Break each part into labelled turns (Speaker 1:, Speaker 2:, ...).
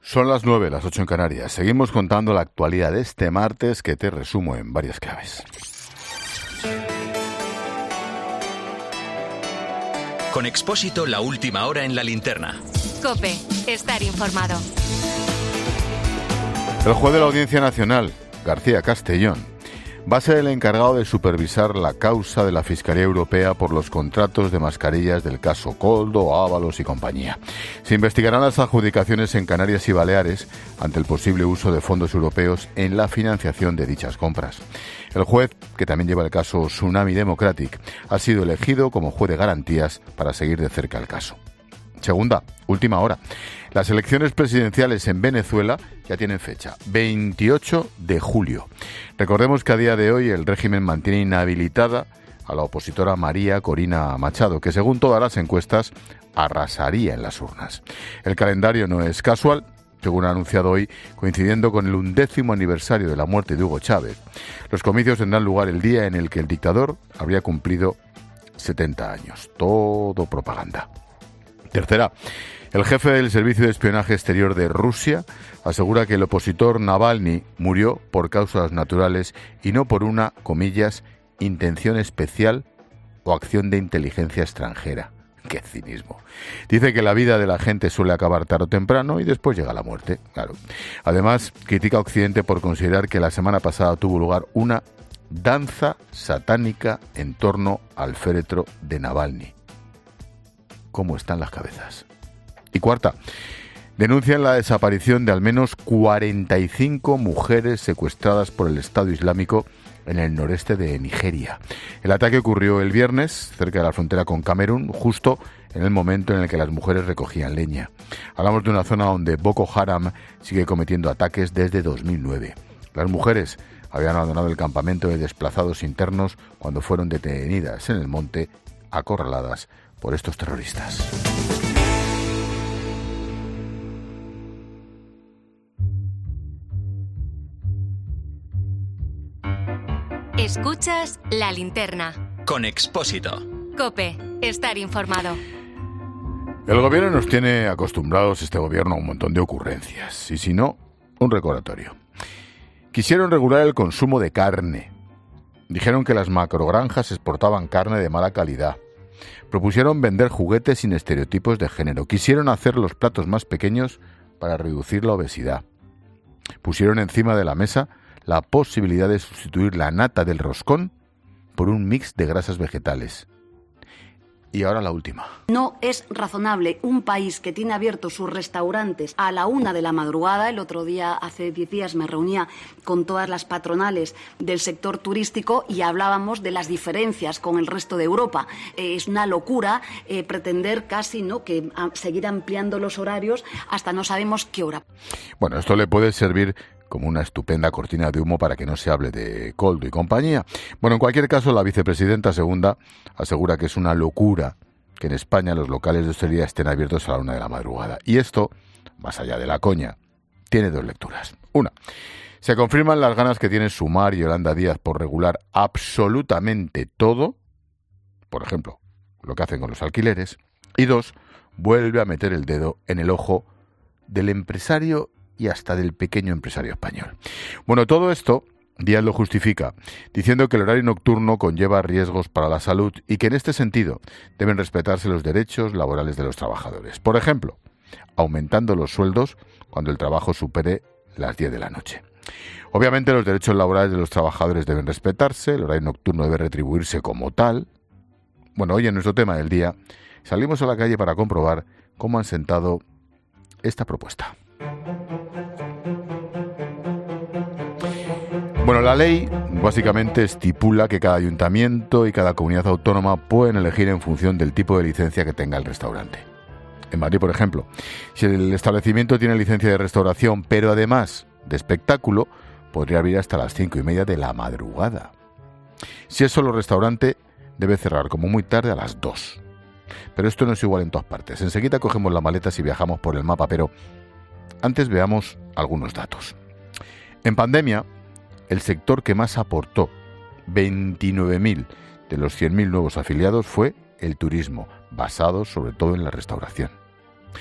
Speaker 1: Son las 9, las 8 en Canarias. Seguimos contando la actualidad de este martes que te resumo en varias claves.
Speaker 2: Con Expósito, la última hora en la linterna.
Speaker 3: COPE, estar informado.
Speaker 1: El juez de la Audiencia Nacional, García Castellón, va a ser el encargado de supervisar la causa de la Fiscalía Europea por los contratos de mascarillas del caso Koldo, Ábalos y compañía. Se investigarán las adjudicaciones en Canarias y Baleares ante el posible uso de fondos europeos en la financiación de dichas compras. El juez, que también lleva el caso Tsunami Democratic, ha sido elegido como juez de garantías para seguir de cerca el caso. Segunda, última hora. Las elecciones presidenciales en Venezuela ya tienen fecha, 28 de julio. Recordemos que a día de hoy el régimen mantiene inhabilitada a la opositora María Corina Machado, que según todas las encuestas arrasaría en las urnas. El calendario no es casual, según ha anunciado hoy, coincidiendo con el 1º aniversario de la muerte de Hugo Chávez. Los comicios tendrán lugar el día en el que el dictador habría cumplido 70 años. Todo propaganda. Tercera, el jefe del Servicio de Espionaje Exterior de Rusia asegura que el opositor Navalny murió por causas naturales y no por una, comillas, intención especial o acción de inteligencia extranjera. ¡Qué cinismo! Dice que la vida de la gente suele acabar tarde o temprano y después llega la muerte, claro. Además, critica a Occidente por considerar que la semana pasada tuvo lugar una danza satánica en torno al féretro de Navalny. ¿Cómo están las cabezas? Y cuarta, denuncian la desaparición de al menos 45 mujeres secuestradas por el Estado Islámico en el noreste de Nigeria. El ataque ocurrió el viernes, cerca de la frontera con Camerún, justo en el momento en el que las mujeres recogían leña. Hablamos de una zona donde Boko Haram sigue cometiendo ataques desde 2009. Las mujeres habían abandonado el campamento de desplazados internos cuando fueron detenidas en el monte, acorraladas por estos terroristas.
Speaker 3: Escuchas La Linterna.
Speaker 2: Con Expósito.
Speaker 3: COPE, estar informado.
Speaker 1: El gobierno nos tiene acostumbrados, este gobierno, a un montón de ocurrencias. Y si no, un recordatorio. Quisieron regular el consumo de carne. Dijeron que las macrogranjas exportaban carne de mala calidad. Propusieron vender juguetes sin estereotipos de género. Quisieron hacer los platos más pequeños para reducir la obesidad. Pusieron encima de la mesa la posibilidad de sustituir la nata del roscón por un mix de grasas vegetales. Y ahora la última.
Speaker 4: No es razonable un país que tiene abiertos sus restaurantes a la 1 de la madrugada. El otro día, hace 10 días, me reunía con todas las patronales del sector turístico y hablábamos de las diferencias con el resto de Europa. Es una locura pretender casi que seguir ampliando los horarios hasta no sabemos qué hora.
Speaker 1: Bueno, esto le puede servir como una estupenda cortina de humo para que no se hable de Koldo y compañía. Bueno, en cualquier caso, la vicepresidenta segunda asegura que es una locura que en España los locales de hostelería estén abiertos a la 1 de la madrugada. Y esto, más allá de la coña, tiene dos lecturas. Una, se confirman las ganas que tienen Sumar y Yolanda Díaz por regular absolutamente todo, por ejemplo, lo que hacen con los alquileres. Y dos, vuelve a meter el dedo en el ojo del empresario y hasta del pequeño empresario español. Bueno, todo esto Díaz lo justifica diciendo que el horario nocturno conlleva riesgos para la salud y que en este sentido deben respetarse los derechos laborales de los trabajadores. Por ejemplo, aumentando los sueldos cuando el trabajo supere las 10 de la noche. Obviamente los derechos laborales de los trabajadores deben respetarse, el horario nocturno debe retribuirse como tal. Bueno, hoy en nuestro tema del día salimos a la calle para comprobar cómo han sentado esta propuesta. Bueno, la ley básicamente estipula que cada ayuntamiento y cada comunidad autónoma pueden elegir en función del tipo de licencia que tenga el restaurante. En Madrid, por ejemplo, si el establecimiento tiene licencia de restauración, pero además de espectáculo, podría abrir hasta las 5:30 de la madrugada. Si es solo restaurante, debe cerrar como muy tarde a las 2. Pero esto no es igual en todas partes. Enseguida cogemos las maletas y viajamos por el mapa, pero antes veamos algunos datos. En pandemia, el sector que más aportó, 29.000 de los 100.000 nuevos afiliados, fue el turismo, basado sobre todo en la restauración.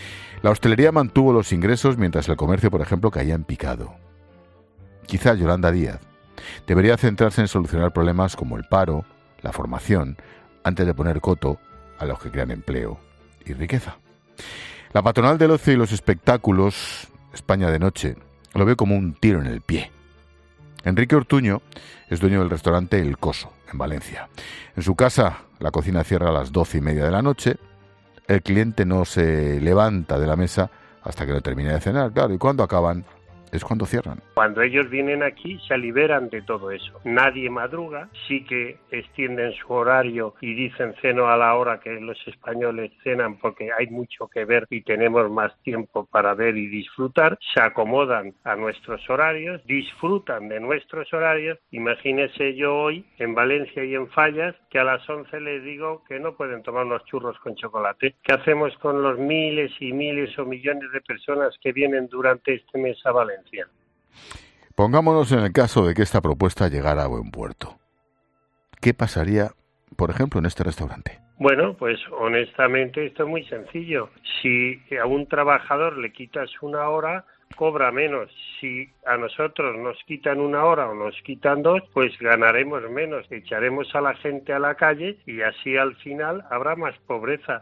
Speaker 1: La hostelería mantuvo los ingresos mientras el comercio, por ejemplo, caía en picado. Quizá Yolanda Díaz debería centrarse en solucionar problemas como el paro, la formación, antes de poner coto a los que crean empleo y riqueza. La patronal del ocio y los espectáculos, España de Noche, lo ve como un tiro en el pie. Enrique Ortuño es dueño del restaurante El Coso, en Valencia. En su casa, la cocina cierra a las 12:30 de la noche. El cliente no se levanta de la mesa hasta que no termine de cenar. Claro, y cuando acaban es cuando cierran.
Speaker 5: Cuando ellos vienen aquí se liberan de todo eso. Nadie madruga, sí que extienden su horario y dicen ceno a la hora que los españoles cenan porque hay mucho que ver y tenemos más tiempo para ver y disfrutar. Se acomodan a nuestros horarios, disfrutan de nuestros horarios. Imagínese yo hoy en Valencia y en Fallas que a las 11 les digo que no pueden tomar unos churros con chocolate. ¿Qué hacemos con los miles y miles o millones de personas que vienen durante este mes a Valencia?
Speaker 1: Pongámonos en el caso de que esta propuesta llegara a buen puerto. ¿Qué pasaría, por ejemplo, en este restaurante?
Speaker 5: Bueno, pues honestamente esto es muy sencillo. Si a un trabajador le quitas una hora, cobra menos. Si a nosotros nos quitan una hora o nos quitan dos, pues ganaremos menos. Echaremos a la gente a la calle y así al final habrá más pobreza.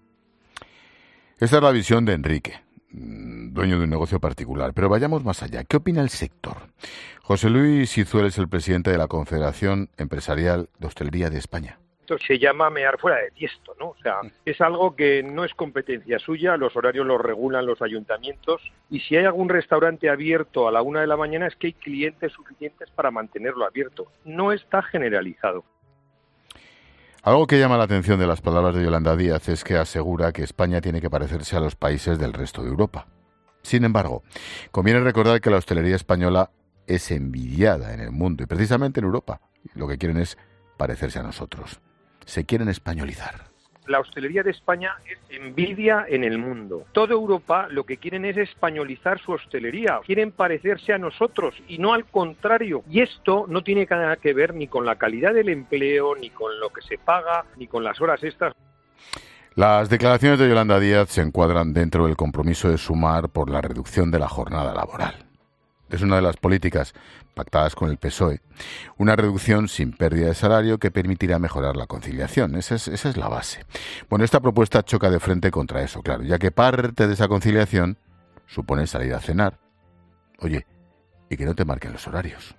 Speaker 1: Esta es la visión de Enrique, dueño de un negocio particular. Pero vayamos más allá. ¿Qué opina el sector? José Luis Izuel es el presidente de la Confederación Empresarial de Hostelería de España.
Speaker 6: Esto se llama mear fuera de tiesto, ¿no? O sea, es algo que no es competencia suya, los horarios los regulan los ayuntamientos, y si hay algún restaurante abierto a la 1 de la mañana es que hay clientes suficientes para mantenerlo abierto. No está generalizado.
Speaker 1: Algo que llama la atención de las palabras de Yolanda Díaz es que asegura que España tiene que parecerse a los países del resto de Europa. Sin embargo, conviene recordar que la hostelería española es envidiada en el mundo y precisamente en Europa. Lo que quieren es parecerse a nosotros. Se quieren españolizar.
Speaker 6: La hostelería de España es envidia en el mundo. Toda Europa lo que quieren es españolizar su hostelería. Quieren parecerse a nosotros y no al contrario. Y esto no tiene nada que ver ni con la calidad del empleo, ni con lo que se paga, ni con las horas extras.
Speaker 1: Las declaraciones de Yolanda Díaz se encuadran dentro del compromiso de Sumar por la reducción de la jornada laboral. Es una de las políticas pactadas con el PSOE. Una reducción sin pérdida de salario que permitirá mejorar la conciliación. Esa es la base. Bueno, esta propuesta choca de frente contra eso, claro, ya que parte de esa conciliación supone salir a cenar. Oye, y que no te marquen los horarios.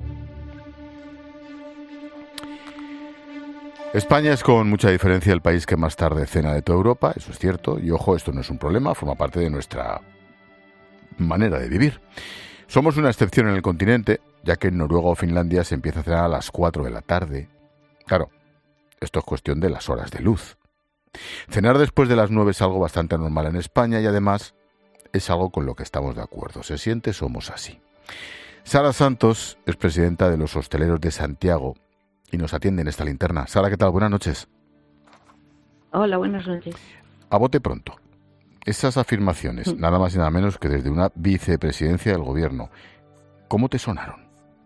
Speaker 1: España es con mucha diferencia el país que más tarde cena de toda Europa, eso es cierto, y ojo, esto no es un problema, forma parte de nuestra manera de vivir. Somos una excepción en el continente, ya que en Noruega o Finlandia se empieza a cenar a las 4 de la tarde. Claro, esto es cuestión de las horas de luz. Cenar después de las 9 es algo bastante normal en España y además es algo con lo que estamos de acuerdo. Se siente, somos así. Sara Santos es presidenta de los Hosteleros de Santiago y nos atiende en esta linterna. Sara, ¿qué tal? Buenas noches.
Speaker 7: Hola, buenas noches.
Speaker 1: A bote pronto. Esas afirmaciones, nada más y nada menos que desde una vicepresidencia del gobierno, ¿cómo te sonaron?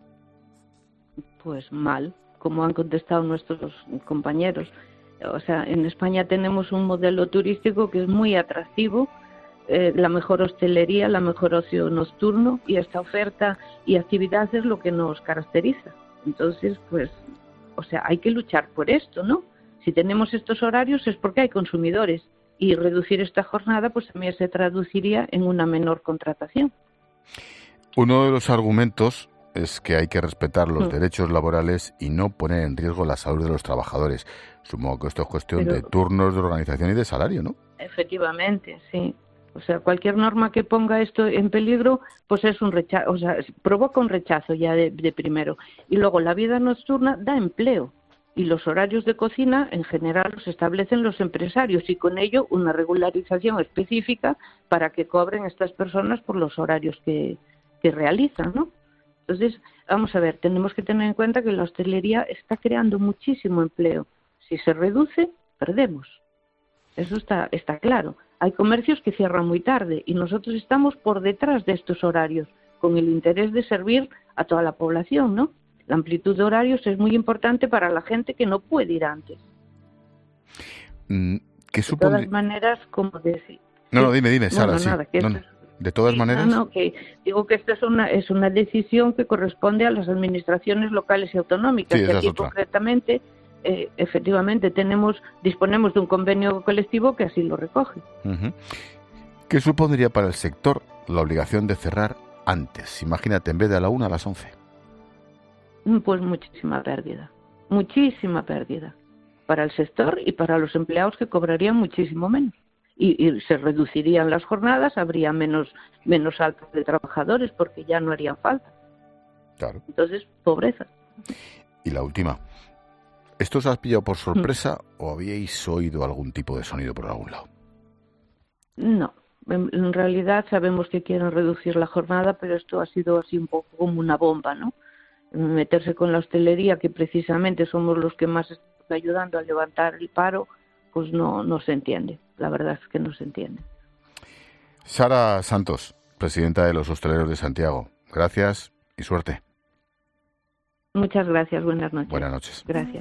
Speaker 7: Pues mal, como han contestado nuestros compañeros. O sea, en España tenemos un modelo turístico que es muy atractivo, la mejor hostelería, la mejor ocio nocturno, y esta oferta y actividad es lo que nos caracteriza. Entonces, pues, o sea, hay que luchar por esto, ¿no? Si tenemos estos horarios es porque hay consumidores. Y reducir esta jornada pues también se traduciría en una menor contratación.
Speaker 1: Uno de los argumentos es que hay que respetar los derechos laborales y no poner en riesgo la salud de los trabajadores. Supongo que esto es cuestión de turnos, de organización y de salario, ¿no?
Speaker 7: Efectivamente, sí. O sea, cualquier norma que ponga esto en peligro, pues es un rechazo, o sea, provoca un rechazo ya de primero. Y luego la vida nocturna da empleo. Y los horarios de cocina, en general, los establecen los empresarios y con ello una regularización específica para que cobren estas personas por los horarios que realizan, ¿no? Entonces, vamos a ver, tenemos que tener en cuenta que la hostelería está creando muchísimo empleo. Si se reduce, perdemos. Eso está claro. Hay comercios que cierran muy tarde y nosotros estamos por detrás de estos horarios, con el interés de servir a toda la población, ¿no? La amplitud de horarios es muy importante para la gente que no puede ir antes.
Speaker 1: ¿Qué
Speaker 7: de todas maneras, como decía...
Speaker 1: No, dime, Sara,
Speaker 7: bueno,
Speaker 1: sí.
Speaker 7: Nada,
Speaker 1: de todas maneras...
Speaker 7: No, que digo que esta es una decisión que corresponde a las administraciones locales y autonómicas.
Speaker 1: Sí,
Speaker 7: y aquí
Speaker 1: otra.
Speaker 7: concretamente, efectivamente, disponemos de un convenio colectivo que así lo recoge.
Speaker 1: Uh-huh. ¿Qué supondría para el sector la obligación de cerrar antes? Imagínate, en vez de a la 1, a las 11.
Speaker 7: Pues muchísima pérdida para el sector y para los empleados, que cobrarían muchísimo menos. Y se reducirían las jornadas, habría menos altas de trabajadores porque ya no harían falta.
Speaker 1: Claro.
Speaker 7: Entonces, pobreza.
Speaker 1: Y la última. ¿Esto os has pillado por sorpresa o habíais oído algún tipo de sonido por algún lado?
Speaker 7: No. En realidad sabemos que quieren reducir la jornada, pero esto ha sido así un poco como una bomba, ¿no? Meterse con la hostelería, que precisamente somos los que más estamos ayudando a levantar el paro, pues no se entiende. La verdad es que no se entiende.
Speaker 1: Sara Santos, presidenta de los Hosteleros de Santiago. Gracias y suerte.
Speaker 7: Muchas gracias. Buenas noches.
Speaker 1: Buenas noches.
Speaker 7: Gracias.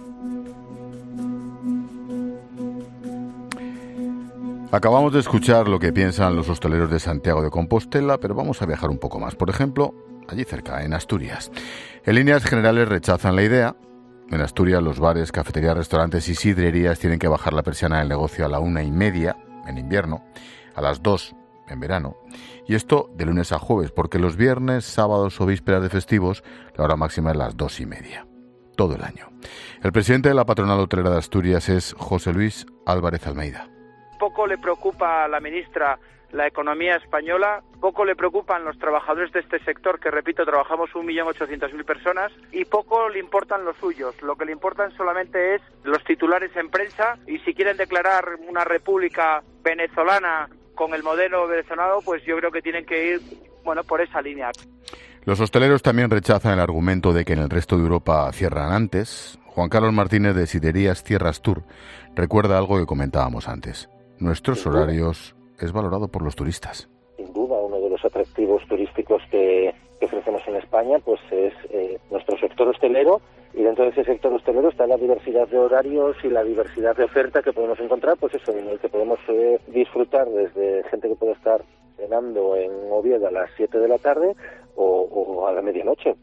Speaker 1: Acabamos de escuchar lo que piensan los hosteleros de Santiago de Compostela, pero vamos a viajar un poco más. Por ejemplo, allí cerca, en Asturias. En líneas generales rechazan la idea. En Asturias, los bares, cafeterías, restaurantes y sidrerías tienen que bajar la persiana del negocio a la 1:30 en invierno, a las 2 en verano. Y esto de lunes a jueves, porque los viernes, sábados o vísperas de festivos, la hora máxima es las 2:30. Todo el año. El presidente de la patronal hotelera de Asturias es José Luis Álvarez Almeida.
Speaker 8: Poco le preocupa a la ministra la economía española, poco le preocupan los trabajadores de este sector, que repito, trabajamos 1.800.000 personas, y poco le importan los suyos. Lo que le importan solamente es los titulares en prensa, y si quieren declarar una república venezolana con el modelo venezolano, pues yo creo que tienen que ir, por esa línea.
Speaker 1: Los hosteleros también rechazan el argumento de que en el resto de Europa cierran antes. Juan Carlos Martínez, de Siderías Tierras Tour, recuerda algo que comentábamos antes. Nuestros horarios es valorado por los turistas.
Speaker 9: Sin duda, uno de los atractivos turísticos que ofrecemos en España pues es nuestro sector hostelero, y dentro de ese sector hostelero está la diversidad de horarios y la diversidad de oferta que podemos encontrar, pues eso, en el que podemos disfrutar desde gente que puede estar cenando en Oviedo a las 7 de la tarde o a la medianoche.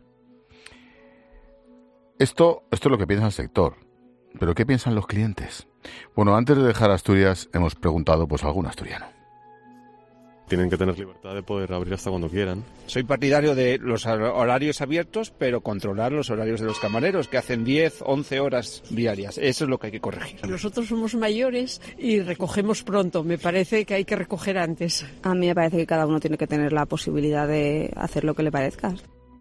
Speaker 1: Esto es lo que piensa el sector. ¿Pero qué piensan los clientes? Bueno, antes de dejar Asturias, hemos preguntado a algún asturiano.
Speaker 10: Tienen que tener libertad de poder abrir hasta cuando quieran.
Speaker 11: Soy partidario de los horarios abiertos, pero controlar los horarios de los camareros, que hacen 10, 11 horas diarias. Eso es lo que hay que corregir.
Speaker 12: Nosotros somos mayores y recogemos pronto. Me parece que hay que recoger antes.
Speaker 13: A mí me parece que cada uno tiene que tener la posibilidad de hacer lo que le parezca.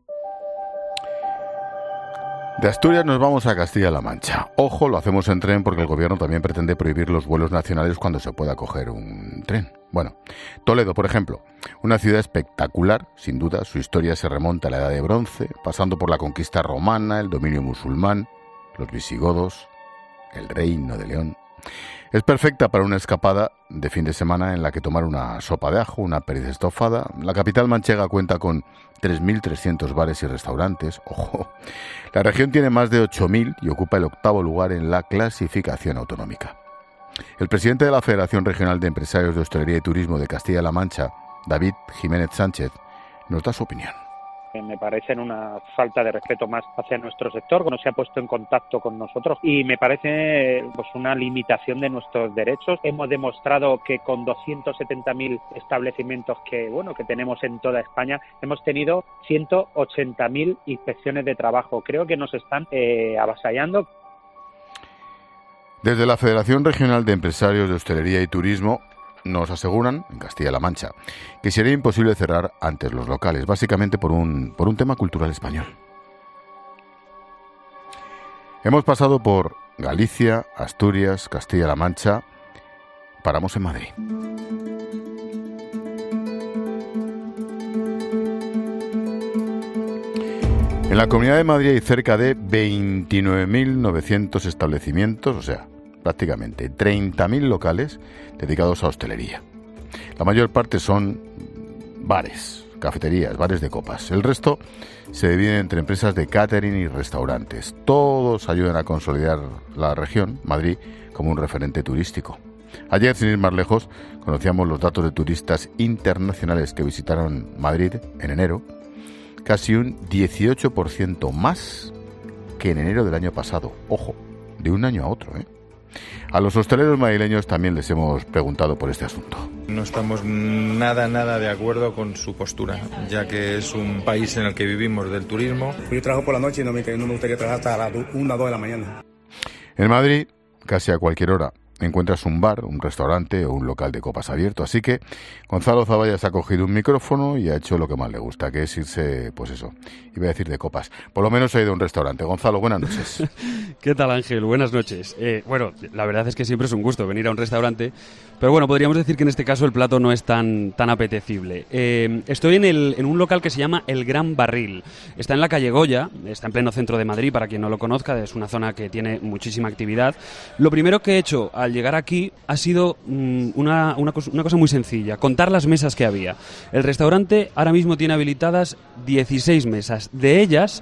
Speaker 1: De Asturias nos vamos a Castilla-La Mancha. Ojo, lo hacemos en tren porque el gobierno también pretende prohibir los vuelos nacionales cuando se pueda coger un tren. Bueno, Toledo, por ejemplo, una ciudad espectacular, sin duda. Su historia se remonta a la Edad de Bronce, pasando por la conquista romana, el dominio musulmán, los visigodos, el Reino de León. Es perfecta para una escapada de fin de semana en la que tomar una sopa de ajo, una perdiz estofada. La capital manchega cuenta con 3.300 bares y restaurantes. ¡Ojo! La región tiene más de 8.000 y ocupa el 8º lugar en la clasificación autonómica. El presidente de la Federación Regional de Empresarios de Hostelería y Turismo de Castilla-La Mancha, David Jiménez Sánchez, nos da su opinión.
Speaker 6: Me parecen una falta de respeto más hacia nuestro sector, no se ha puesto en contacto con nosotros, y me parece una limitación de nuestros derechos. Hemos demostrado que con 270.000 establecimientos que tenemos en toda España, hemos tenido 180.000 inspecciones de trabajo. Creo que nos están avasallando.
Speaker 1: Desde la Federación Regional de Empresarios de Hostelería y Turismo nos aseguran, en Castilla-La Mancha, que sería imposible cerrar antes los locales, básicamente por un tema cultural español. Hemos pasado por Galicia, Asturias, Castilla-La Mancha. Paramos en Madrid. En la Comunidad de Madrid hay cerca de 29.900 establecimientos, o sea, prácticamente 30.000 locales dedicados a hostelería. La mayor parte son bares, cafeterías, bares de copas. El resto se divide entre empresas de catering y restaurantes. Todos ayudan a consolidar la región, Madrid, como un referente turístico. Ayer, sin ir más lejos, conocíamos los datos de turistas internacionales que visitaron Madrid en enero, casi un 18% más que en enero del año pasado. Ojo, de un año a otro, ¿eh? A los hosteleros madrileños también les hemos preguntado por este asunto.
Speaker 14: No estamos nada de acuerdo con su postura, ya que es un país en el que vivimos del turismo.
Speaker 15: Yo trabajo por la noche y no me gustaría trabajar hasta las 1 o 2 de la mañana.
Speaker 1: En Madrid, casi a cualquier hora, encuentras un bar, un restaurante o un local de copas abierto. Así que Gonzalo Zavalla se ha cogido un micrófono y ha hecho lo que más le gusta, que es irse, pues eso, iba a decir de copas. Por lo menos ha ido a un restaurante. Gonzalo, buenas noches.
Speaker 16: ¿Qué tal, Ángel? Buenas noches. Bueno, la verdad es que siempre es un gusto venir a un restaurante, pero bueno, podríamos decir que en este caso el plato no es tan apetecible. Estoy en un local que se llama El Gran Barril. Está en la calle Goya, está en pleno centro de Madrid, para quien no lo conozca, es una zona que tiene muchísima actividad. Lo primero que he hecho al llegar aquí ha sido una cosa muy sencilla, contar las mesas que había. El restaurante ahora mismo tiene habilitadas 16 mesas, de ellas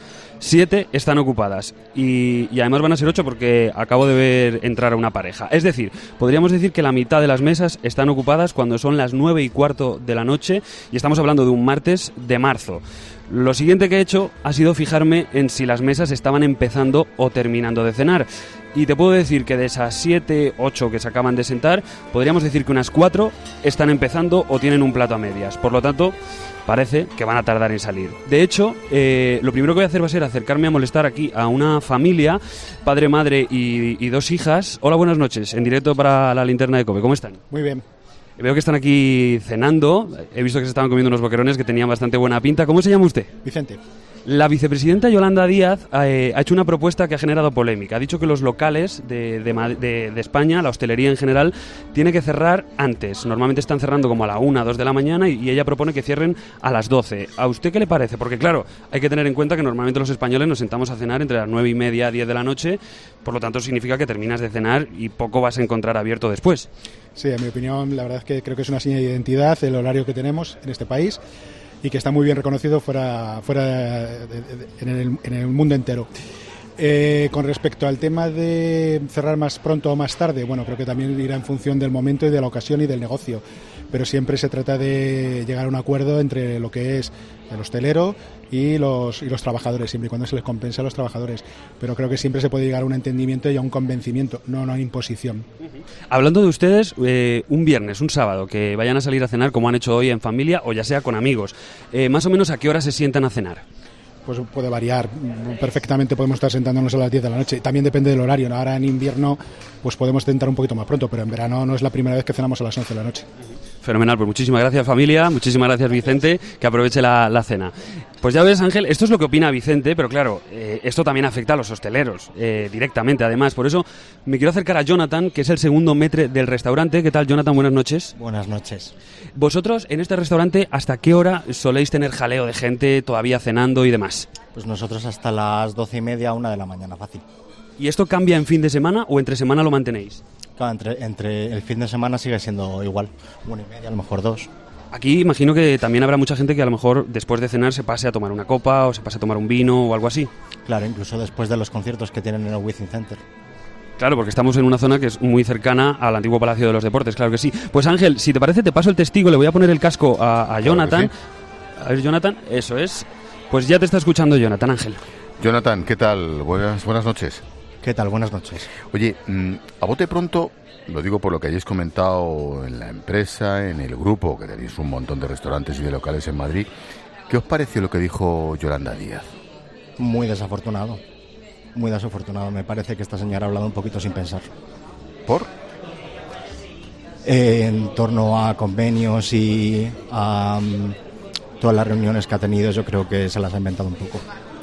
Speaker 16: 7 están ocupadas y además van a ser 8 porque acabo de ver entrar a una pareja. Es decir, podríamos decir que la mitad de las mesas están ocupadas cuando son las 9:15 de la noche y estamos hablando de un martes de marzo. Lo siguiente que he hecho ha sido fijarme en si las mesas estaban empezando o terminando de cenar. Y te puedo decir que de esas 7, 8 que se acaban de sentar, podríamos decir que unas 4 están empezando o tienen un plato a medias. Por lo tanto, parece que van a tardar en salir. De hecho, lo primero que voy a hacer va a ser acercarme a molestar aquí a una familia, padre, madre y 2 hijas. Hola, buenas noches, en directo para la Linterna de COPE. ¿Cómo están?
Speaker 17: Muy bien.
Speaker 16: Veo que están aquí cenando. He visto que se estaban comiendo unos boquerones que tenían bastante buena pinta. ¿Cómo se llama usted?
Speaker 17: Vicente.
Speaker 16: La vicepresidenta Yolanda Díaz ha hecho una propuesta que ha generado polémica. Ha dicho que los locales de España, la hostelería en general, tiene que cerrar antes. Normalmente están cerrando como a la 1, 2 de la mañana y ella propone que cierren a las 12. ¿A usted qué le parece? Porque claro, hay que tener en cuenta que normalmente los españoles nos sentamos a cenar entre las 9:30 y 10 de la noche. Por lo tanto, significa que terminas de cenar y poco vas a encontrar abierto después.
Speaker 17: Sí, en mi opinión, la verdad es que creo que es una señal de identidad el horario que tenemos en este país y que está muy bien reconocido en el mundo entero. Con respecto al tema de cerrar más pronto o más tarde, bueno, creo que también irá en función del momento y de la ocasión y del negocio, pero siempre se trata de llegar a un acuerdo entre lo que es el hostelero y los trabajadores, siempre y cuando se les compense a los trabajadores, pero creo que siempre se puede llegar a un entendimiento y a un convencimiento, no a una imposición.
Speaker 16: Hablando de ustedes, un viernes, un sábado, que vayan a salir a cenar como han hecho hoy en familia o ya sea con amigos, más o menos ¿a qué hora se sientan a cenar?
Speaker 17: Pues puede variar, perfectamente podemos estar sentándonos a las 10 de la noche, también depende del horario, ¿no? Ahora en invierno pues podemos tentar un poquito más pronto, pero en verano no es la primera vez que cenamos a las 11 de la noche.
Speaker 16: Fenomenal, pues muchísimas gracias familia, muchísimas gracias Vicente, que aproveche la cena. Pues ya ves, Ángel, esto es lo que opina Vicente, pero claro, esto también afecta a los hosteleros directamente, además, por eso me quiero acercar a Jonathan, que es el segundo maître del restaurante. ¿Qué tal, Jonathan? Buenas noches.
Speaker 18: Buenas noches.
Speaker 16: Vosotros, en este restaurante, ¿hasta qué hora soléis tener jaleo de gente todavía cenando y demás?
Speaker 18: Pues nosotros hasta las 12:30, 1 de la mañana, fácil.
Speaker 16: ¿Y esto cambia en fin de semana o entre semana lo mantenéis?
Speaker 18: Claro, entre el fin de semana sigue siendo igual, 1:30, a lo mejor 2.
Speaker 16: Aquí imagino que también habrá mucha gente que a lo mejor después de cenar se pase a tomar una copa o se pase a tomar un vino o algo así.
Speaker 18: Claro, incluso después de los conciertos que tienen en el Within Center.
Speaker 16: Claro, porque estamos en una zona que es muy cercana al antiguo Palacio de los Deportes, claro que sí. Pues Ángel, si te parece, te paso el testigo, le voy a poner el casco a Jonathan. Claro que sí. A ver, Jonathan, eso es. Pues ya te está escuchando Jonathan, Ángel.
Speaker 1: Jonathan, ¿qué tal? Buenas noches.
Speaker 18: ¿Qué tal? Buenas noches.
Speaker 1: Oye, a bote pronto, lo digo por lo que hayáis comentado en la empresa, en el grupo, que tenéis un montón de restaurantes y de locales en Madrid, ¿qué os pareció lo que dijo Yolanda Díaz?
Speaker 18: Muy desafortunado. Muy desafortunado. Me parece que esta señora ha hablado un poquito sin pensar.
Speaker 1: ¿Por?
Speaker 18: En torno a convenios y a todas las reuniones que ha tenido, yo creo que se las ha inventado un poco.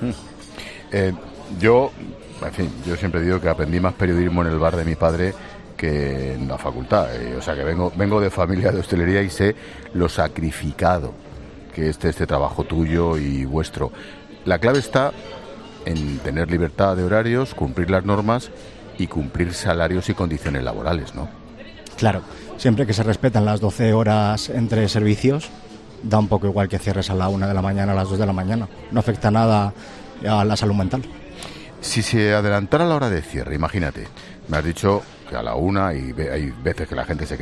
Speaker 1: Yo siempre digo que aprendí más periodismo en el bar de mi padre que en la facultad. O sea que vengo de familia de hostelería y sé lo sacrificado que es este trabajo tuyo y vuestro. La clave está en tener libertad de horarios, cumplir las normas y cumplir salarios y condiciones laborales, ¿no?
Speaker 18: Claro, siempre que se respetan las 12 horas entre servicios, da un poco igual que cierres a la 1 de la mañana, a las 2 de la mañana. No afecta nada a la salud mental.
Speaker 1: Si se adelantara la hora de cierre, imagínate, me has dicho que a la 1 y hay veces que la gente se